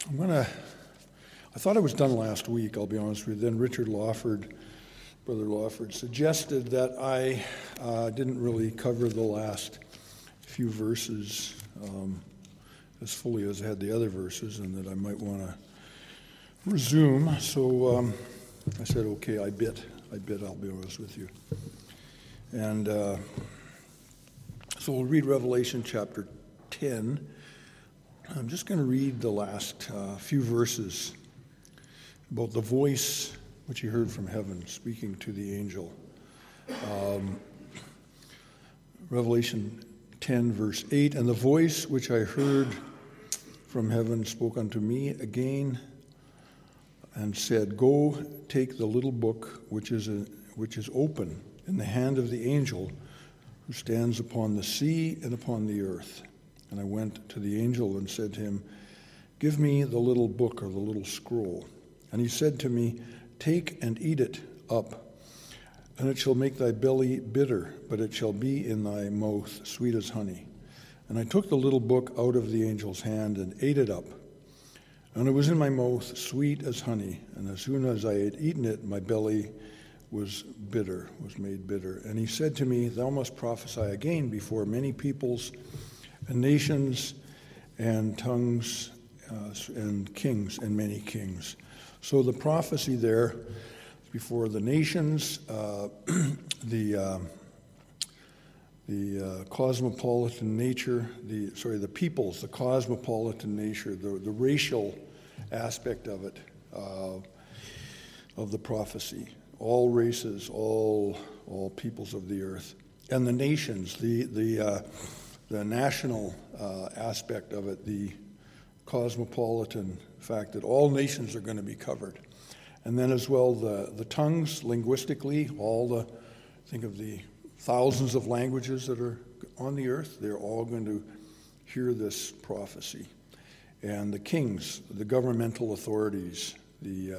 I thought I was done last week, I'll be honest with you. Then Brother Lawford, suggested that I didn't really cover the last few verses as fully as I had the other verses, and that I might want to resume. So I said, okay, I bit, I'll be honest with you. And so we'll read Revelation chapter 10. I'm just going to read the last few verses about the voice which you heard from heaven speaking to the angel. Revelation 10, verse 8, and the voice which I heard from heaven spoke unto me again and said, Go, take the little book which is open in the hand of the angel who stands upon the sea and upon the earth. And I went to the angel and said to him, Give me the little book or the little scroll. And he said to me, Take and eat it up, and it shall make thy belly bitter, but it shall be in thy mouth sweet as honey. And I took the little book out of the angel's hand and ate it up. And it was in my mouth sweet as honey. And as soon as I had eaten it, my belly was made bitter. And he said to me, Thou must prophesy again before many peoples and nations and tongues and kings and many kings. So the prophecy there before the nations, the cosmopolitan nature, the peoples, the cosmopolitan nature, the racial aspect of it, of the prophecy, all races, all peoples of the earth, and the nations, the national aspect of it, the cosmopolitan fact that all nations are going to be covered. And then as well the tongues, linguistically, think of the thousands of languages that are on the earth, they're all going to hear this prophecy. And the kings, the governmental authorities, the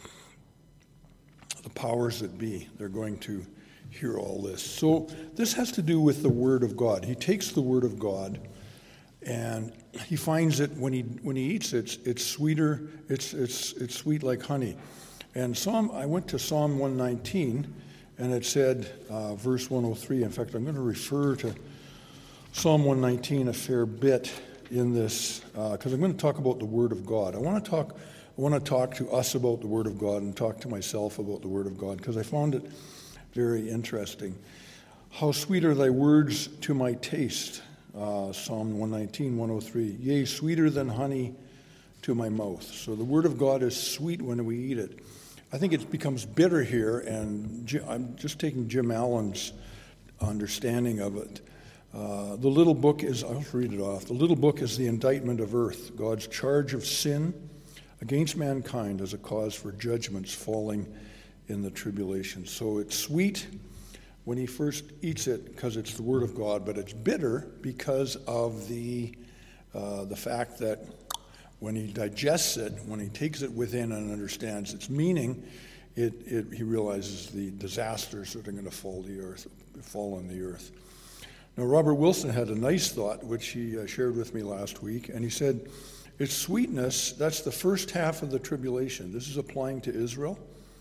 powers that be, they're going to hear all this. So this has to do with the Word of God. He takes the Word of God and he finds it when he eats it, it's sweeter, it's sweet like honey. And I went to Psalm 119, and it said, verse 103. In fact, I'm going to refer to Psalm 119 a fair bit in this, because I'm going to talk about the Word of God. I want to talk to us about the Word of God and talk to myself about the Word of God, because I found it very interesting. How sweet are thy words to my taste. Psalm 119, 103. Yea, sweeter than honey to my mouth. So the Word of God is sweet when we eat it. I think it becomes bitter here, and I'm just taking Jim Allen's understanding of it. The little book is, I'll read it off. The little book is the indictment of earth, God's charge of sin against mankind as a cause for judgments falling in the tribulation. So it's sweet when he first eats it because it's the Word of God, but it's bitter because of the fact that when he digests it, when he takes it within and understands its meaning, he realizes the disasters that are going to fall on the earth. Now, Robert Wilson had a nice thought, which he shared with me last week, and he said, its sweetness, that's the first half of the tribulation. This is applying to Israel.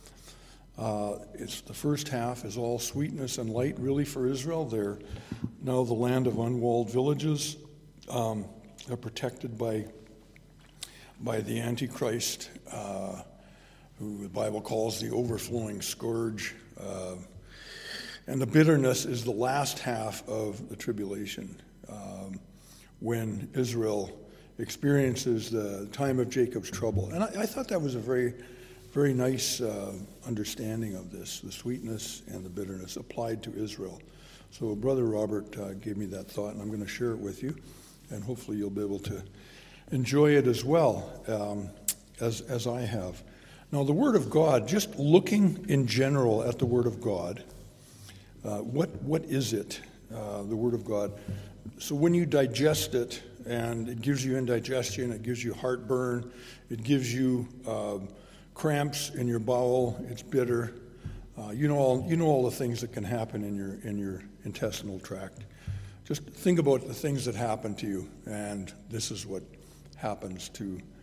It's the first half is all sweetness and light, really, for Israel. They're now the land of unwalled villages. They're protected by the Antichrist, who the Bible calls the overflowing scourge. And the bitterness is the last half of the tribulation, when Israel experiences the time of Jacob's trouble. And I thought that was a very, very nice understanding of this, the sweetness and the bitterness applied to Israel. So Brother Robert gave me that thought, and I'm going to share it with you, and hopefully you'll be able to enjoy it as well as I have. Now, the Word of God, just looking in general at the Word of God, what is it, the Word of God? So when you digest it, and it gives you indigestion, it gives you heartburn, it gives you cramps in your bowel, it's bitter. You know all the things that can happen in your intestinal tract. Just think about the things that happen to you, and this is what happens to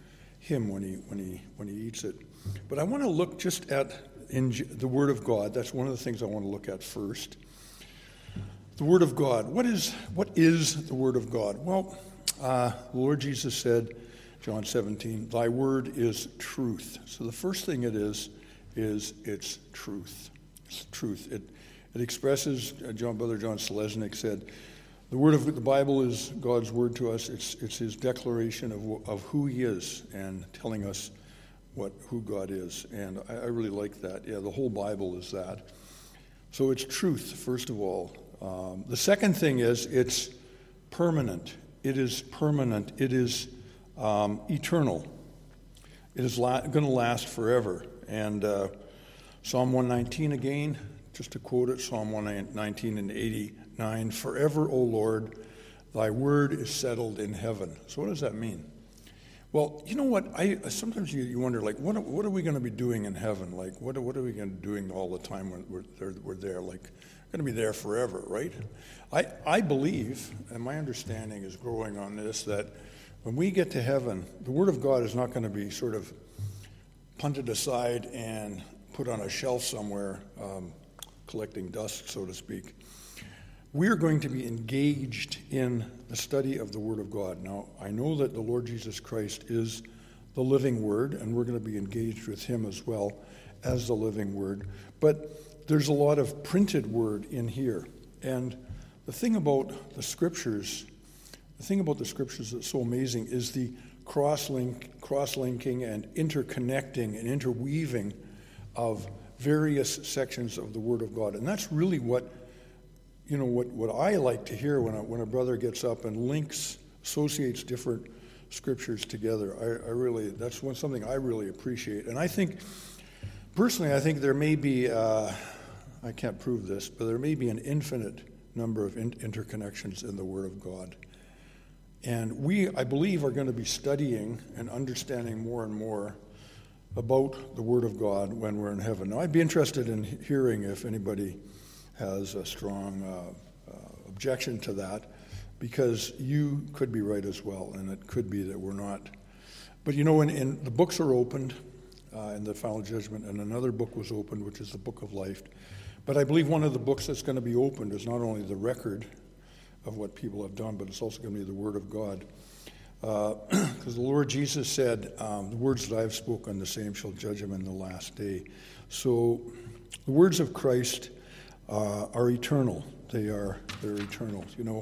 him when he eats it. But I want to look just at the Word of God. That's one of the things I want to look at first. The Word of God. What is the Word of God? Well, the Lord Jesus said, John 17, "Thy word is truth." So the first thing it is it's truth. It's truth. It expresses, Brother John Selesnik said, the word of the Bible is God's word to us. It's his declaration of who he is and telling us who God is. And I really like that. Yeah, the whole Bible is that. So it's truth, first of all. The second thing is it's permanent. It is permanent. It is eternal. It is going to last forever. And Psalm 119 again, just to quote it, Psalm 119 and 89, "Forever, O Lord, thy word is settled in heaven." So what does that mean? Well, you know what? Sometimes you wonder, like, what are we going to be doing in heaven? Like, what are we going to be doing all the time when we're there? Like, going to be there forever, right? I believe, and my understanding is growing on this, that when we get to heaven, the Word of God is not going to be sort of punted aside and put on a shelf somewhere, collecting dust, so to speak. We're going to be engaged in the study of the Word of God. Now, I know that the Lord Jesus Christ is the living Word, and we're going to be engaged with him as well as the living Word. But there's a lot of printed Word in here. And the thing about the Scriptures that's so amazing is the cross-linking and interconnecting and interweaving of various sections of the Word of God. And that's really what I like to hear when a brother gets up and associates different scriptures together. That's something I really appreciate. And I think, personally, there may be, I can't prove this, but there may be an infinite number of interconnections in the Word of God. And we, I believe, are going to be studying and understanding more and more about the Word of God when we're in heaven. Now, I'd be interested in hearing if anybody has a strong objection to that, because you could be right as well, and it could be that we're not. But in the books are opened in the final judgment, and another book was opened, which is the book of life. But I believe one of the books that's going to be opened is not only the record of what people have done, but it's also going to be the Word of God. Because the Lord Jesus said, "The words that I have spoken, the same shall judge him in the last day." So the words of Christ are eternal. They're eternal.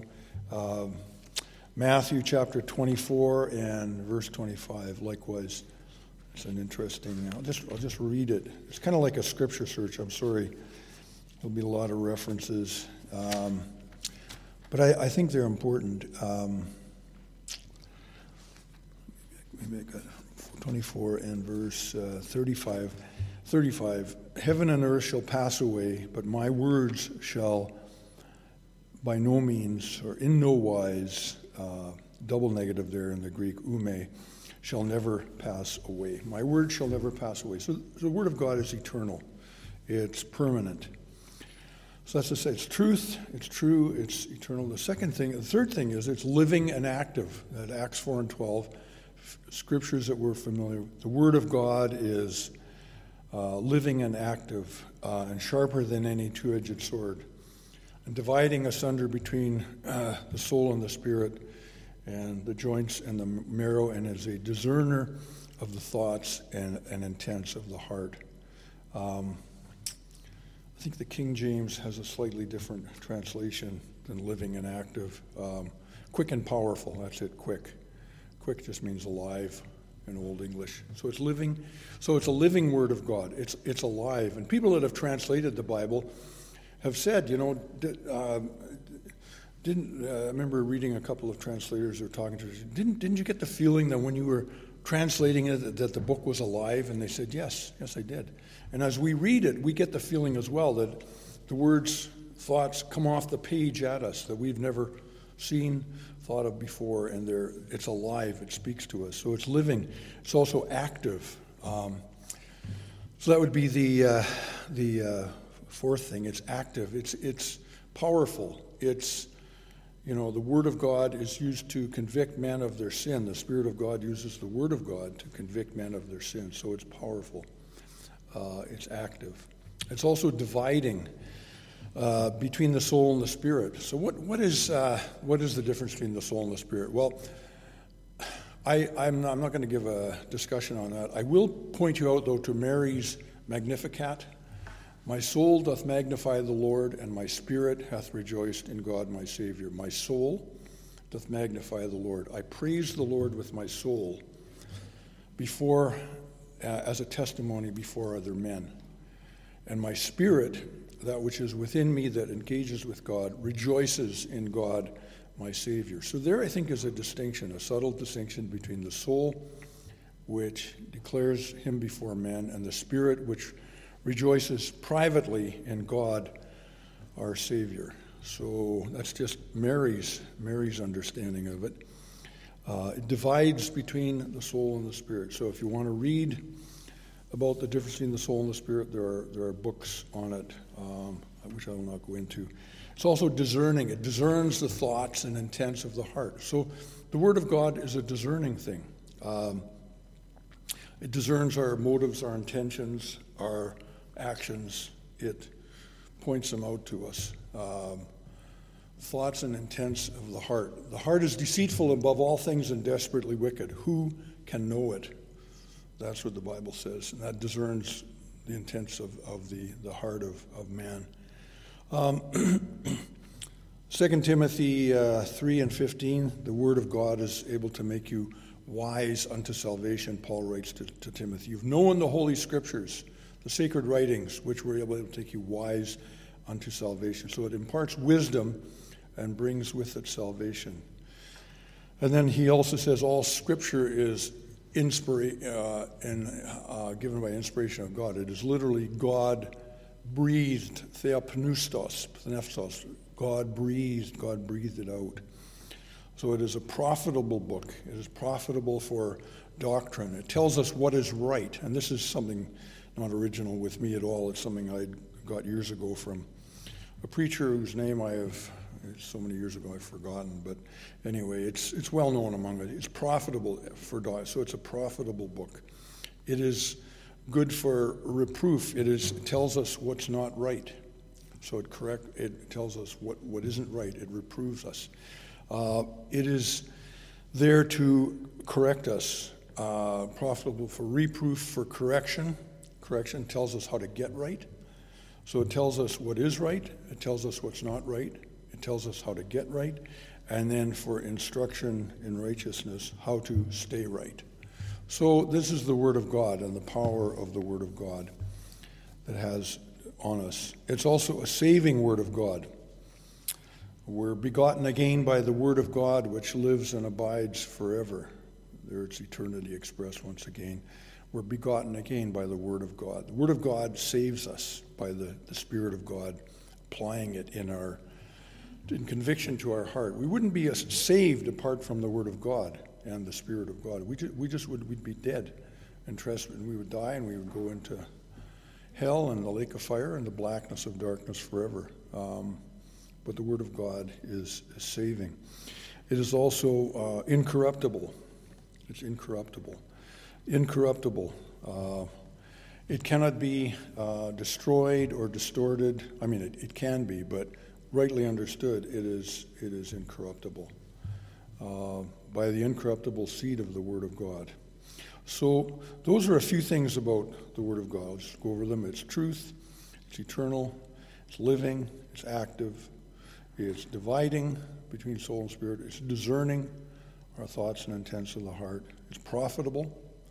Matthew chapter 24 and verse 25, likewise, it's an interesting. I'll just read it. It's kind of like a scripture search. I'm sorry. There'll be a lot of references. But I think they're important. Maybe I got 24 and verse 35. 35, "Heaven and earth shall pass away, but my words shall by no means, or in no wise," double negative there in the Greek, ume, "shall never pass away." My word shall never pass away. So the Word of God is eternal. It's permanent. So that's to say, it's truth, it's true, it's eternal. The third thing is it's living and active. At Acts 4 and 12, scriptures that we're familiar with. The Word of God is living and active, and sharper than any two-edged sword, and dividing asunder between the soul and the spirit, and the joints and the marrow, and is a discerner of the thoughts and intents of the heart. I think the King James has a slightly different translation than living and active. Quick and powerful, that's it, quick. Quick just means alive in Old English. So it's living. So it's a living Word of God. It's alive. And people that have translated the Bible have said, I remember reading a couple of translators who were talking to us. Didn't you get the feeling that when you were translating it that the book was alive? And they said, yes, I did. And as we read it, we get the feeling as well that the words, thoughts come off the page at us that we've never seen, thought of before, and it's alive. It speaks to us. So it's living. It's also active. So that would be the fourth thing. It's active. It's powerful. It's the Word of God is used to convict men of their sin. The Spirit of God uses the Word of God to convict men of their sin. So it's powerful. It's active. It's also dividing between the soul and the spirit. So what is the difference between the soul and the spirit? Well, I'm not going to give a discussion on that. I will point you out, though, to Mary's Magnificat. My soul doth magnify the Lord, and my spirit hath rejoiced in God my Savior. My soul doth magnify the Lord. I praise the Lord with my soul as a testimony before other men. And my spirit, that which is within me that engages with God, rejoices in God my Savior. So there, I think, is a distinction, a subtle distinction between the soul, which declares him before men, and the spirit, which rejoices privately in God, our Savior. So that's just Mary's understanding of it. It divides between the soul and the spirit. So if you want to read about the difference between the soul and the spirit, there are books on it, which I will not go into. It's also discerning. It discerns the thoughts and intents of the heart. So the Word of God is a discerning thing. It discerns our motives, our intentions, our actions. It points them out to us. Thoughts and intents of the heart. The heart is deceitful above all things and desperately wicked. Who can know it? That's what the Bible says, and that discerns the intents of the heart of man. 2 Timothy 3:15, the Word of God is able to make you wise unto salvation, Paul writes to Timothy. You've known the Holy Scriptures, the sacred writings, which were able to take you wise unto salvation. So it imparts wisdom and brings with it salvation. And then he also says all Scripture is given by inspiration of God. It is literally God-breathed, theopneustos, God breathed it out. So it is a profitable book. It is profitable for doctrine. It tells us what is right. And this is something not original with me at all. It's something I got years ago from a preacher whose name so many years ago I've forgotten. But anyway, it's well known among it. It's profitable for doctrine. So it's a profitable book. It is good for reproof. It tells us what's not right. So it tells us what isn't right. It reproves us. It is there to correct us, profitable for reproof, for correction. Correction tells us how to get right. So it tells us what is right. It tells us what's not right. It tells us how to get right. And then for instruction in righteousness, how to stay right. So this is the Word of God and the power of the Word of God that has on us. It's also a saving Word of God. We're begotten again by the Word of God, which lives and abides forever. There it's eternity expressed once again. We're begotten again by the Word of God. The Word of God saves us by the Spirit of God, applying it in conviction to our heart. We wouldn't be saved apart from the Word of God and the Spirit of God. We'd be dead and we would die, and we would go into hell and the lake of fire and the blackness of darkness forever. But the Word of God is saving. It is also incorruptible. It's incorruptible. Incorruptible. It cannot be destroyed or distorted. I mean, it can be, but rightly understood, it is incorruptible by the incorruptible seed of the Word of God. So those are a few things about the Word of God. I'll just go over them. It's truth. It's eternal. It's living. It's active. It's dividing between soul and spirit. It's discerning our thoughts and intents of the heart. It's profitable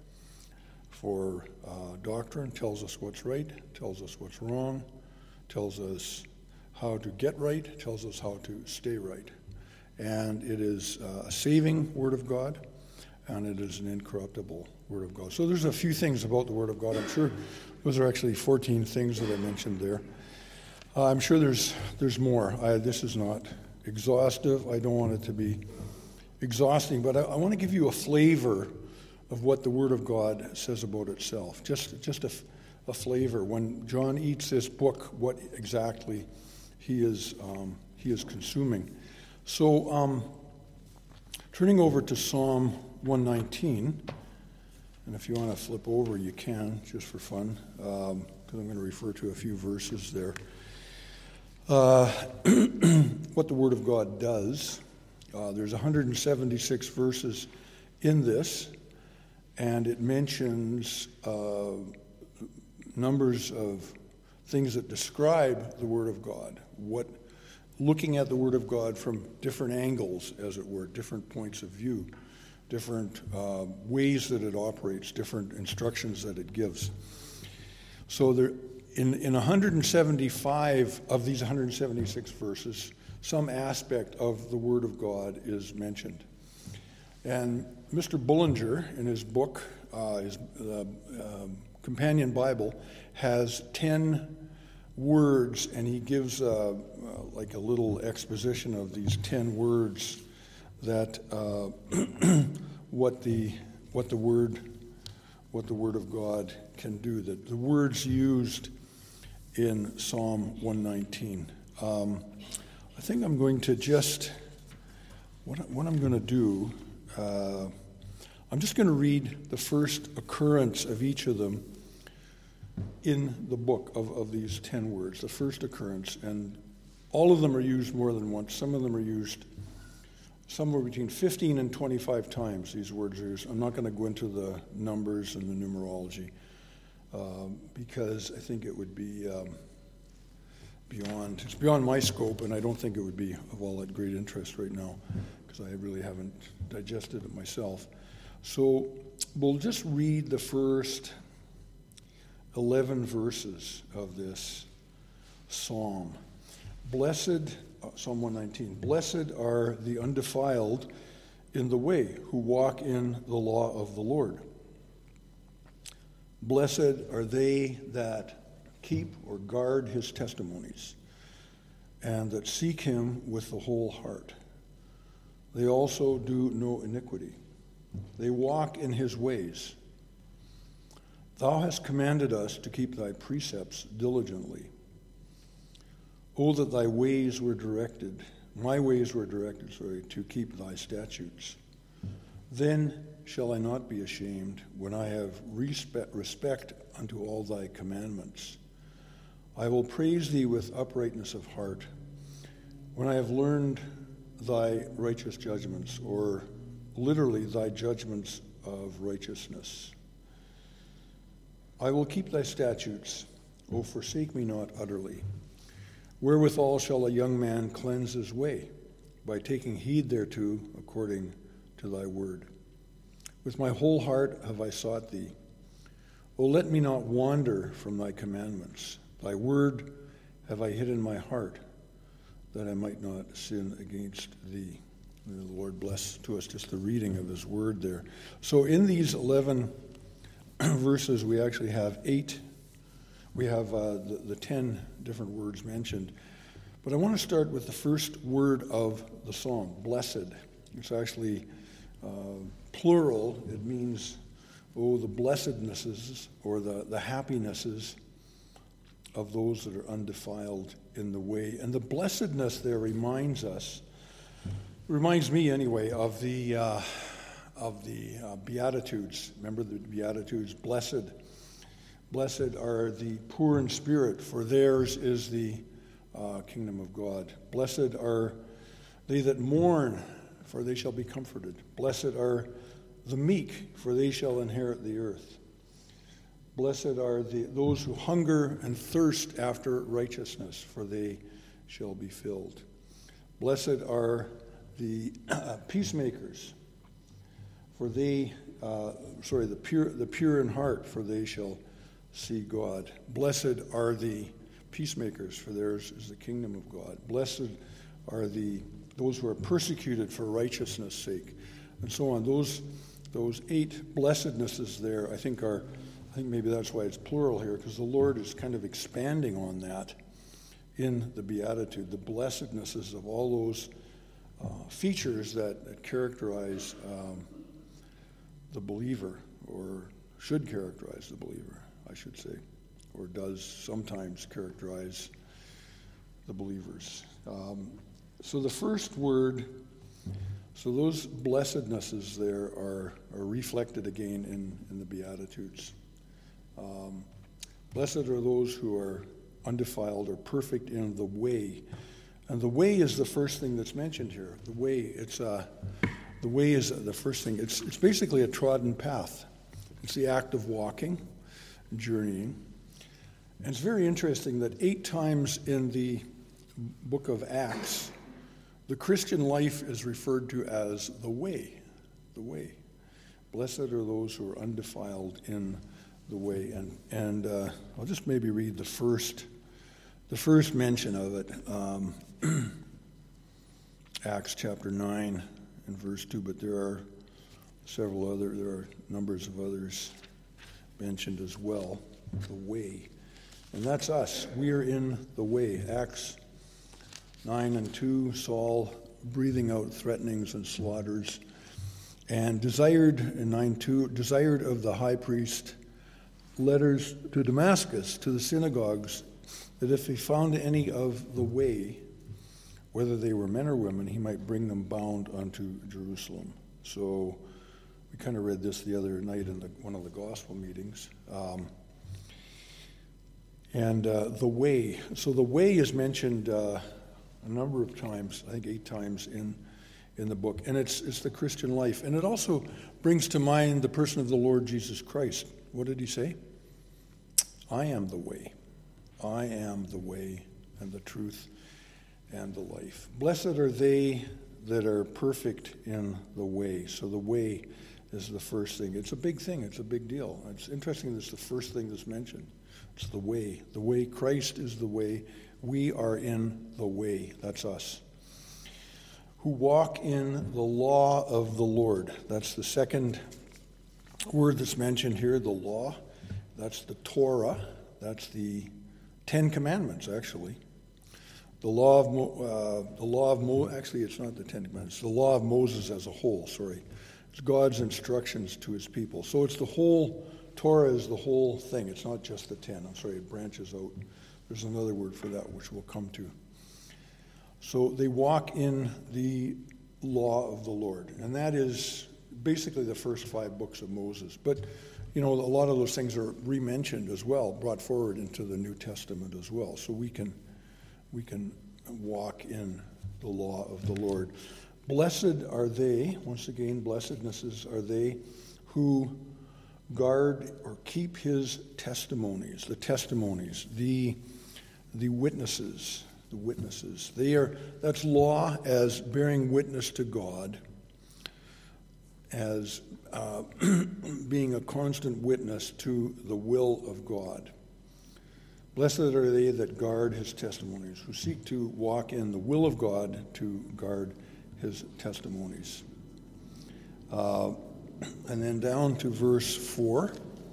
for doctrine. Tells us what's right. Tells us what's wrong. Tells us how to get right. Tells us how to stay right. And it is a saving Word of God, and it is an incorruptible Word of God. So there's a few things about the Word of God. I'm sure those are actually 14 things that I mentioned there. I'm sure there's more. This is not exhaustive. I don't want it to be exhausting, but I want to give you a flavor of what the Word of God says about itself. Just a flavor. When John eats this book, what exactly he is consuming. So, turning over to Psalm 119, and if you want to flip over, you can, just for fun, because I'm going to refer to a few verses there. What the Word of God does. There's 176 verses in this, and it mentions numbers of things that describe the Word of God. Looking at the Word of God from different angles, as it were, different points of view, different ways that it operates, different instructions that it gives. So there, in 175 of these 176 verses, some aspect of the Word of God is mentioned. And Mr. Bullinger, in his book, his companion Bible, has 10 words, and he gives like a little exposition of these 10 words that what the Word of God can do. That the words used in Psalm 119. I think I'm going to just what I'm going to do. I'm just going to read the first occurrence of each of them in the book of these 10 words, the first occurrence, and all of them are used more than once. Some of them are used somewhere between 15 and 25 times, these words are used. I'm not going to go into the numbers and the numerology because I think it would be beyond my scope, and I don't think it would be of all that great interest right now because I really haven't digested it myself. So we'll just read the first 11 verses of this psalm. Psalm 119, blessed are the undefiled in the way who walk in the law of the Lord. Blessed are they that keep or guard his testimonies and that seek him with the whole heart. They also do no iniquity. They walk in his ways. Thou hast commanded us to keep thy precepts diligently. Oh, that thy ways were directed, my ways were directed, to keep thy statutes. Then shall I not be ashamed when I have respect unto all thy commandments. I will praise thee with uprightness of heart when I have learned thy righteous judgments, or literally thy judgments of righteousness. I will keep thy statutes, O forsake me not utterly. Wherewithal shall a young man cleanse his way? By taking heed thereto according to thy word. With my whole heart have I sought thee. O let me not wander from thy commandments. Thy word have I hid in my heart, that I might not sin against thee. May the Lord bless to us just the reading of his word there. So in these 11 verses, we actually have 8. We have the 10 different words mentioned. But I want to start with the first word of the song, blessed. It's actually plural. It means, the blessednesses or the happinesses of those that are undefiled in the way. And the blessedness there reminds me anyway, of the Beatitudes. Remember the Beatitudes? Blessed are the poor in spirit, for theirs is the kingdom of God. Blessed are they that mourn, for they shall be comforted. Blessed are the meek, for they shall inherit the earth. Blessed are those who hunger and thirst after righteousness, for they shall be filled. Blessed are the peacemakers, for they, the pure in heart, for they shall see God. Blessed are the peacemakers, for theirs is the kingdom of God. Blessed are those who are persecuted for righteousness' sake, and so on. Those 8 blessednesses there, I think maybe that's why it's plural here, because the Lord is kind of expanding on that in the Beatitude, the blessednesses of all those features that characterize the believer, or should characterize the believer, I should say, or does sometimes characterize the believers. So the first word, so those blessednesses there are reflected again in the Beatitudes. Blessed are those who are undefiled or perfect in the way. And the way is the first thing that's mentioned here. The way, the way is the first thing. It's basically a trodden path. It's the act of walking, journeying. And it's very interesting that 8 times in the book of Acts, the Christian life is referred to as the way. The way. Blessed are those who are undefiled in the way. And I'll just maybe read the first mention of it. Acts chapter 9 and verse 2, but there are there are numbers of others mentioned as well. The way. And that's us. We are in the way. Acts 9 and 2, Saul breathing out threatenings and slaughters, and desired, in 9:2, desired of the high priest letters to Damascus, to the synagogues, that if he found any of the way, whether they were men or women, he might bring them bound unto Jerusalem. So we kind of read this the other night in one of the gospel meetings. The way. So the way is mentioned a number of times, I think 8 times in the book. And it's the Christian life. And it also brings to mind the person of the Lord Jesus Christ. What did he say? I am the way. I am the way and the truth and the life. Blessed are they that are perfect in the way. So the way is the first thing. It's a big thing. It's a big deal. It's interesting that it's the first thing that's mentioned. It's the way. The way. Christ is the way. We are in the way. That's us. Who walk in the law of the Lord. That's the second word that's mentioned here, the law. That's the Torah. That's the 10 Commandments, actually. Actually, it's not the 10 Commandments. The law of Moses as a whole, sorry. It's God's instructions to his people. So it's the whole, Torah is the whole thing. It's not just the 10. I'm sorry, it branches out. There's another word for that, which we'll come to. So they walk in the law of the Lord. And that is basically the first 5 books of Moses. But, a lot of those things are re-mentioned as well, brought forward into the New Testament as well. So we can walk in the law of the Lord. Blessed are they, once again, blessednesses are they who guard or keep his testimonies, the testimonies, the witnesses, the witnesses. That's law as bearing witness to God, as being a constant witness to the will of God. Blessed are they that guard his testimonies, who seek to walk in the will of God to guard his testimonies. And then down to verse 4.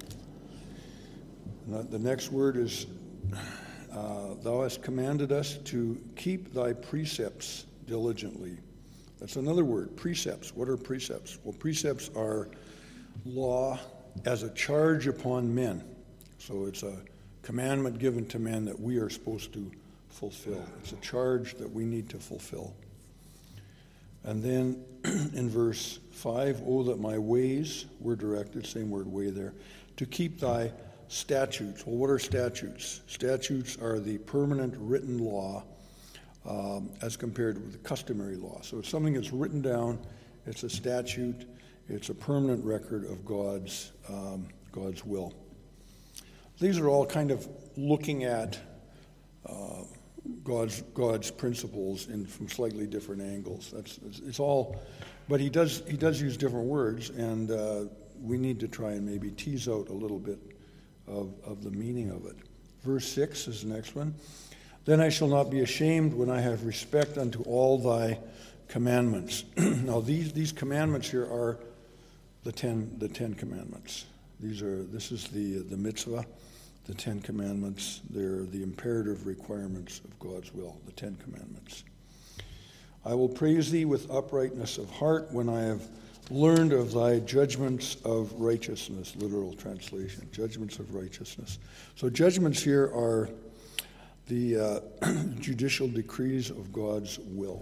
The next word is, thou hast commanded us to keep thy precepts diligently. That's another word, precepts. What are precepts? Well, precepts are law as a charge upon men. So it's a commandment given to men that we are supposed to fulfill. It's a charge that we need to fulfill. And then in verse 5, oh, that my ways were directed, same word way there, to keep thy statutes. Well, what are statutes? Statutes are the permanent written law as compared with the customary law. So it's something that's written down, it's a statute, it's a permanent record of God's will. These are all kind of looking at God's principles from slightly different angles. It's all, but he does use different words, and we need to try and maybe tease out a little bit of the meaning of it. Verse 6 is the next one. Then I shall not be ashamed when I have respect unto all thy commandments. Now these commandments here are the 10 commandments. This is the mitzvah. The 10 Commandments, they're the imperative requirements of God's will, the 10 Commandments. I will praise thee with uprightness of heart when I have learned of thy judgments of righteousness, literal translation, judgments of righteousness. So judgments here are the judicial decrees of God's will.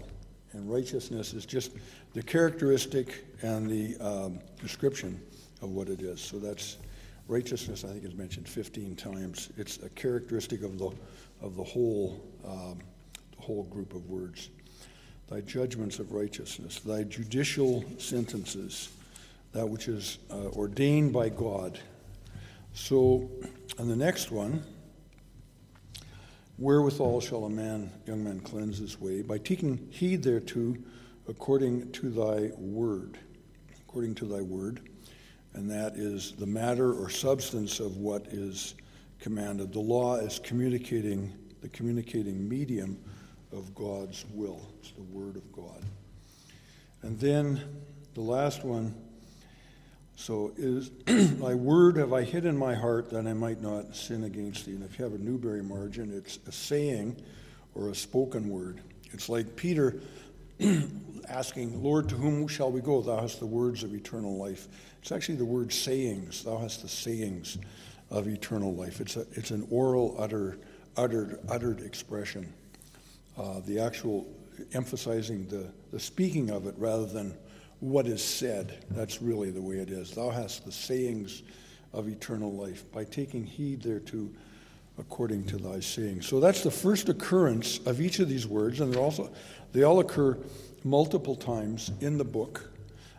And righteousness is just the characteristic and the description of what it is. So that's righteousness. I think is mentioned 15 times. It's a characteristic of the whole group of words. Thy judgments of righteousness, thy judicial sentences, that which is ordained by God. So, and the next one, wherewithal shall a young man cleanse his way? By taking heed thereto, according to thy word. According to thy word. And that is the matter or substance of what is commanded. The law is the communicating medium of God's will. It's the word of God. And then the last one, so is, thy word have I hid in my heart that I might not sin against thee. And if you have a Newberry margin, it's a saying or a spoken word. It's like Peter asking, Lord, to whom shall we go? Thou hast the words of eternal life. It's actually the word sayings. Thou hast the sayings of eternal life. It's an oral, uttered expression. The actual emphasizing the speaking of it rather than what is said. That's really the way it is. Thou hast the sayings of eternal life, by taking heed thereto according to thy sayings. So that's the first occurrence of each of these words, and they all occur multiple times in the book.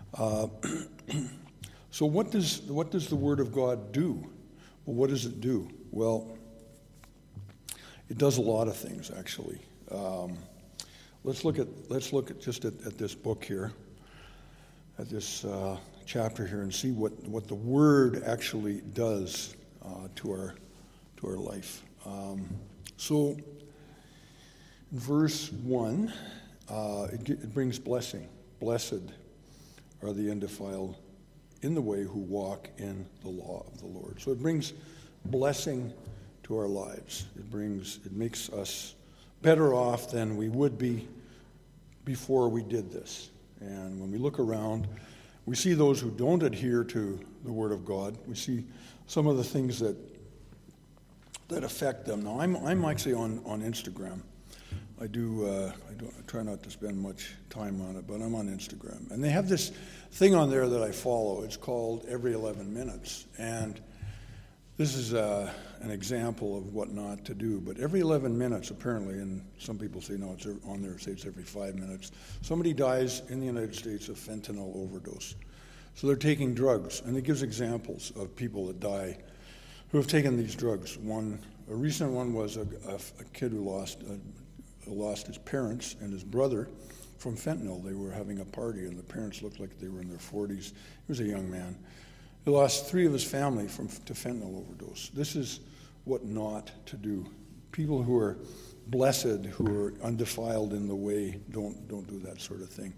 So what does the Word of God do? Well, what does it do? Well, it does a lot of things, actually. Let's look at this book here, at this chapter here, and see what the Word actually does to our life. So, in verse 1, it brings blessing. Blessed are the undefiled in the way who walk in the law of the Lord. So it brings blessing to our lives. It makes us better off than we would be before we did this. And when we look around, we see those who don't adhere to the Word of God. We see some of the things that affect them. Now, I'm actually on Instagram. I try not to spend much time on it, but I'm on Instagram. And they have this thing on there that I follow. It's called Every 11 Minutes. And this is an example of what not to do. But every 11 minutes, apparently, and some people say, no, it's on there, say it's every 5 minutes, somebody dies in the United States of fentanyl overdose. So they're taking drugs. And it gives examples of people that die who have taken these drugs. A recent one was a kid who lost his parents and his brother from fentanyl. They were having a party, and the parents looked like they were in their 40s. He was a young man. He lost 3 of his family to fentanyl overdose. This is what not to do. People who are blessed, who are undefiled in the way, don't do that sort of thing.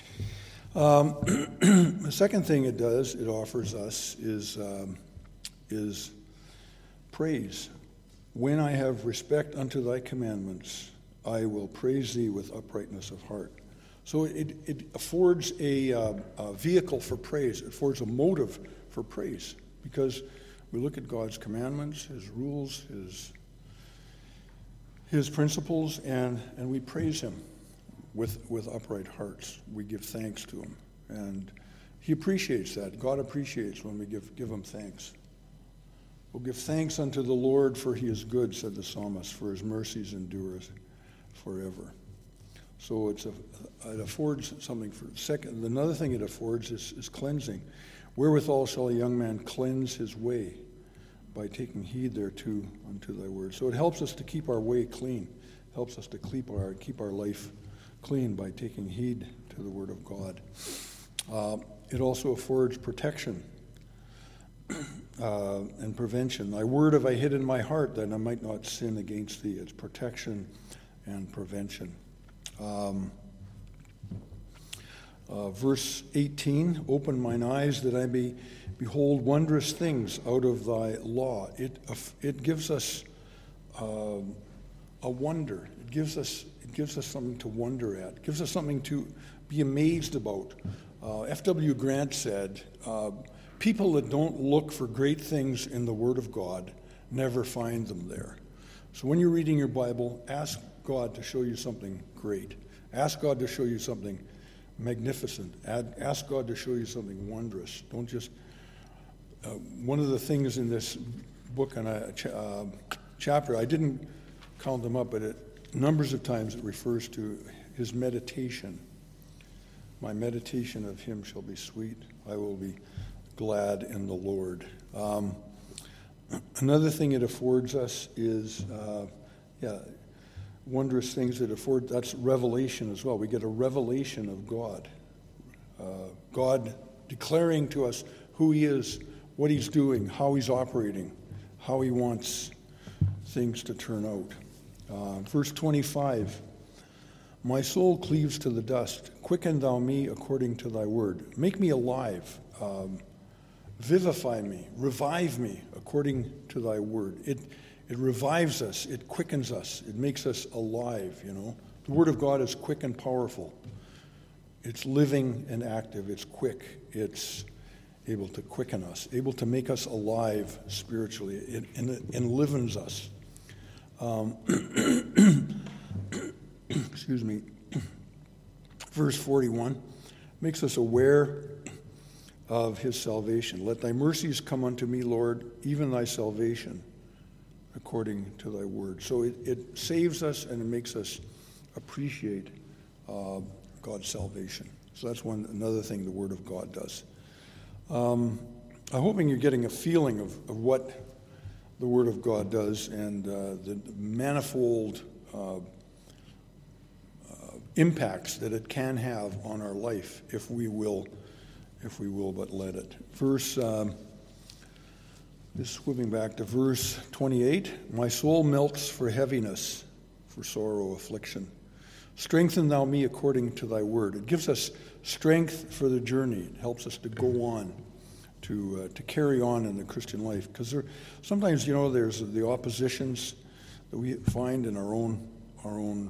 The second thing it does, it offers us, is praise. When I have respect unto thy commandments, I will praise thee with uprightness of heart. So it affords a vehicle for praise. It affords a motive for praise, because we look at God's commandments, his rules, his principles, and we praise him with upright hearts. We give thanks to him, and he appreciates that. God appreciates when we give him thanks. We'll give thanks unto the Lord, for he is good, said the psalmist, for his mercies endure forever. So it affords something for second. Another thing it affords is cleansing. Wherewithal shall a young man cleanse his way? By taking heed thereto unto thy word. So it helps us to keep our way clean. Helps us to keep our life clean by taking heed to the word of God. It also affords protection and prevention. Thy word have I hid in my heart that I might not sin against thee. It's protection and prevention. Verse 18, open mine eyes that I may behold wondrous things out of thy law. It gives us a wonder. It gives us something to wonder at. It gives us something to be amazed about. F.W. Grant said, people that don't look for great things in the Word of God never find them there. So when you're reading your Bible, ask God to show you something great, Ask God to show you something magnificent. Ask God to show you something wondrous. Don't just... one of the things in this book and chapter, I didn't count them up, but numbers of times it refers to his meditation. My meditation of him shall be sweet. I will be glad in the Lord. Another thing it affords us is, wondrous things that afford, that's revelation as well. We get a revelation of God. God declaring to us who he is, what he's doing, how he's operating, how he wants things to turn out. Verse 25, my soul cleaves to the dust. Quicken thou me according to thy word. Make me alive. Vivify me. Revive me according to thy word. It revives us. It quickens us. It makes us alive, you know. The word of God is quick and powerful. It's living and active. It's quick. It's able to quicken us, able to make us alive spiritually. It enlivens us. Excuse me. Verse 41 makes us aware of his salvation. Let thy mercies come unto me, Lord, even thy salvation, according to thy word. So it saves us and it makes us appreciate God's salvation. So that's another thing the word of God does. I'm hoping you're getting a feeling of what the Word of God does and the manifold impacts that it can have on our life if we will but let it. Just swimming back to verse 28, my soul melts for heaviness, for sorrow, affliction. Strengthen thou me according to thy word. It gives us strength for the journey. It helps us to go on, to carry on in the Christian life. Because sometimes, there's the oppositions that we find in our own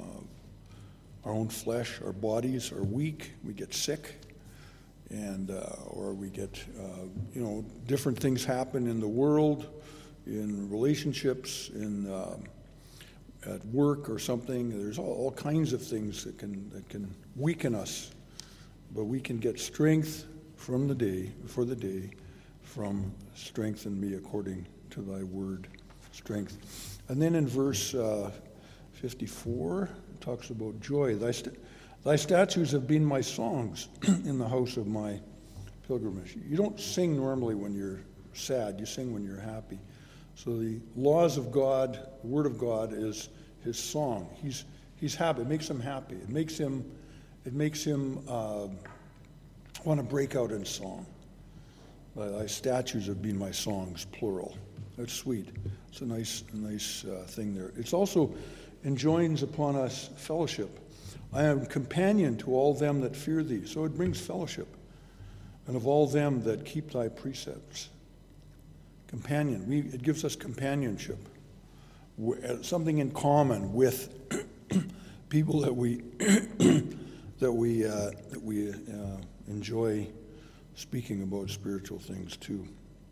flesh. Our bodies are weak. We get sick, and or we get different things happen in the world, in relationships, at work or something. There's all kinds of things that can weaken us, but we can get strength for the day, from strengthen me according to thy word, strength. And then in verse 54, it talks about joy. Thy statutes have been my songs in the house of my pilgrimage. You don't sing normally when you're sad. You sing when you're happy. So the laws of God, the word of God, is his song. He's happy. It makes him happy. It makes him want to break out in song. Thy statutes have been my songs, plural. That's sweet. It's a nice thing there. It's also enjoins upon us fellowship. I am companion to all them that fear thee. So it brings fellowship. And of all them that keep thy precepts. Companion. It gives us companionship. Something in common with people that we enjoy speaking about spiritual things too.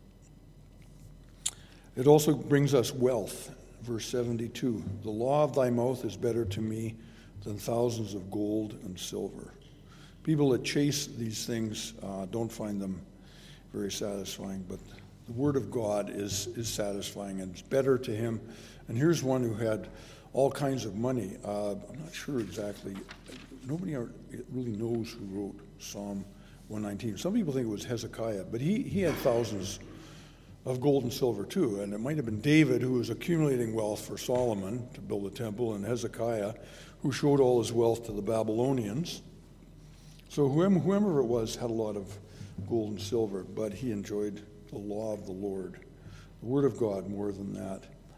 It also brings us wealth. Verse 72, the law of thy mouth is better to me than thousands of gold and silver. People that chase these things don't find them very satisfying, but the word of God is satisfying and it's better to him. And here's one who had all kinds of money. I'm not sure exactly. Nobody really knows who wrote Psalm 119. Some people think it was Hezekiah, but he had thousands of gold and silver too. And it might have been David who was accumulating wealth for Solomon to build a temple, and Hezekiah who showed all his wealth to the Babylonians. So whoever it was had a lot of gold and silver, but he enjoyed the law of the Lord, the word of God more than that.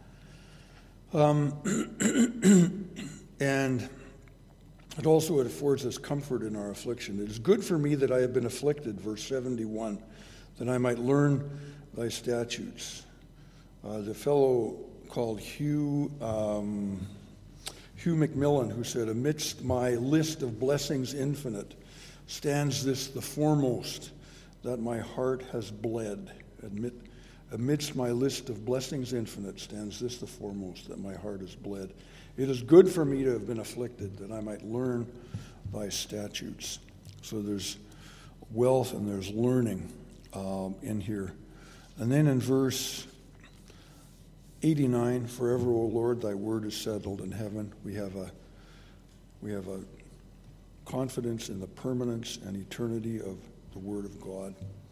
And it also affords us comfort in our affliction. It is good for me that I have been afflicted, verse 71, that I might learn thy statutes. The fellow called Hugh Macmillan, who said, amidst my list of blessings infinite stands this the foremost, that my heart has bled. Amidst my list of blessings infinite stands this the foremost, that my heart has bled. It is good for me to have been afflicted, that I might learn thy statutes. So there's wealth and there's learning in here. And then in verse 89, forever, O Lord, thy word is settled in heaven. We have a confidence in the permanence and eternity of the word of God.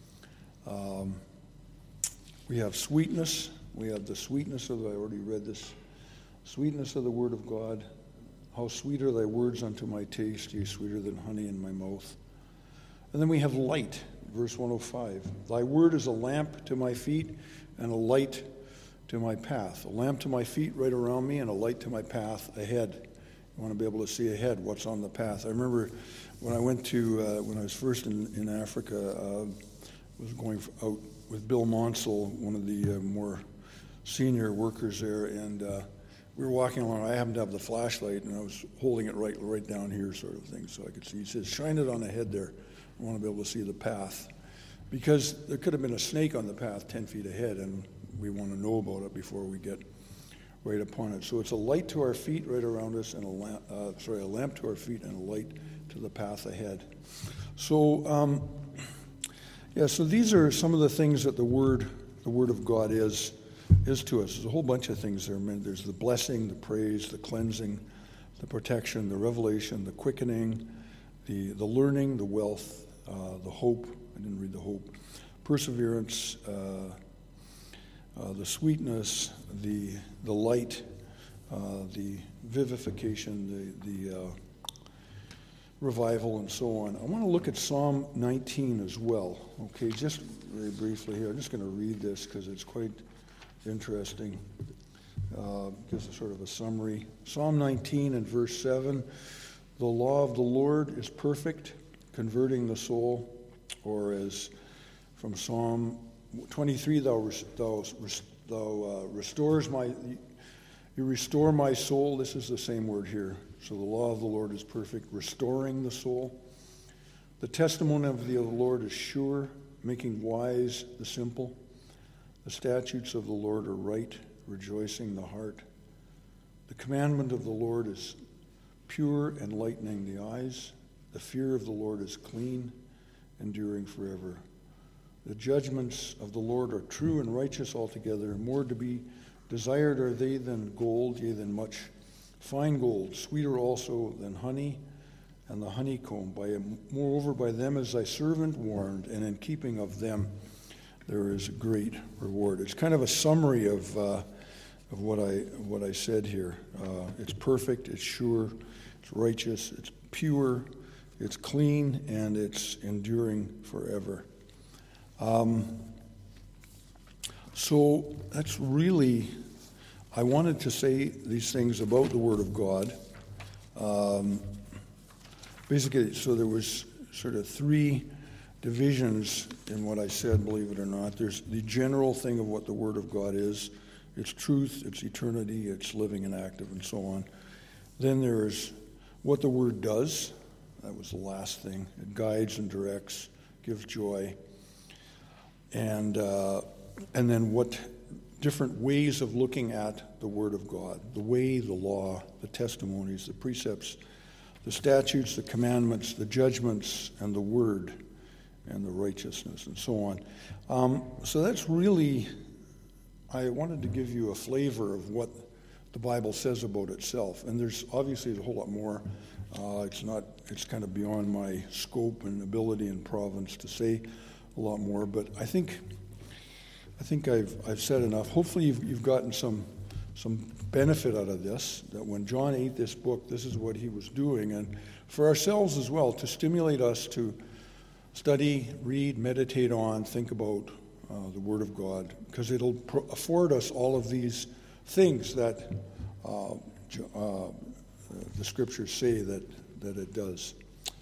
We have sweetness. We have the sweetness of, I already read this, sweetness of the word of God. How sweet are thy words unto my taste, yea, sweeter than honey in my mouth. And then we have light, verse 105. Thy word is a lamp to my feet and a light to my path. A lamp to my feet right around me and a light to my path ahead. You want to be able to see ahead what's on the path. I remember when I went to, when I was first in Africa, I was going out with Bill Monsell, one of the more senior workers there, and we were walking along. I happened to have the flashlight, and I was holding it right down here, sort of thing, so I could see. He says, shine it on ahead there. I want to be able to see the path. Because there could have been a snake on the path 10 feet ahead, and we want to know about it before we get right upon it. So it's a light to our feet right around us, and a lamp to our feet and a light to the path ahead. So, so these are some of the things that the Word of God is to us. There's a whole bunch of things there. There's the blessing, the praise, the cleansing, the protection, the revelation, the quickening, the learning, the wealth, the hope. I didn't read the hope. Perseverance, the sweetness, the light, the vivification, the revival, and so on. I want to look at Psalm 19 as well. Okay, just very briefly here. I'm just going to read this because it's quite interesting. Gives a sort of a summary. Psalm 19 and verse 7. The law of the Lord is perfect, converting the soul. Or as from Psalm 23, you restore my soul. This is the same word here. So the law of the Lord is perfect, restoring the soul. The testimony of the Lord is sure, making wise the simple. The statutes of the Lord are right, rejoicing the heart. The commandment of the Lord is pure, enlightening the eyes. The fear of the Lord is clean, enduring forever. The judgments of the Lord are true and righteous altogether. More to be desired are they than gold, yea, than much fine gold, sweeter also than honey and the honeycomb. Moreover, by them is thy servant warned, and in keeping of them there is a great reward. It's kind of a summary of what I said here. It's perfect, it's sure, it's righteous, it's pure, it's clean, and it's enduring forever. So that's really, I wanted to say these things about the Word of God. Basically, so there was sort of three divisions in what I said, believe it or not. There's the general thing of what the Word of God is. It's truth, it's eternity, it's living and active, and so on. Then there's what the Word does. That was the last thing. It guides and directs, gives joy. And then what different ways of looking at the Word of God, the way, the law, the testimonies, the precepts, the statutes, the commandments, the judgments, and the Word, and the righteousness, and so on. So that's really, I wanted to give you a flavor of what the Bible says about itself. And there's obviously a whole lot more. It's kind of beyond my scope and ability and province to say a lot more, but I think I've said enough. Hopefully you've gotten some benefit out of this, that when John ate this book, this is what he was doing, and for ourselves as well, to stimulate us to study, read, meditate on, think about the Word of God, because it'll afford us all of these things that the Scriptures say that it does.